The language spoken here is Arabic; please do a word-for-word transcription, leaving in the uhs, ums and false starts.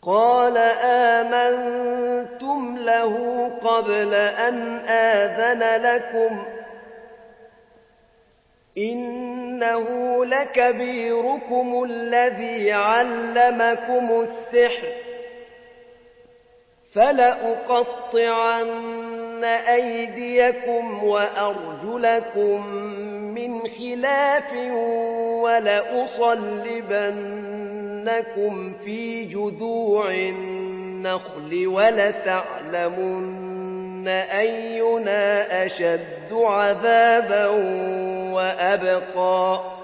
قال آمنتم له قبل أن آذن لكم إنه لكبيركم الذي علمكم السحر فلأقطعن أيديكم وأرجلكم من خلاف ولأصلبنكم في جذوع النخل ولتعلمن أينا أشد عذابا وأبقى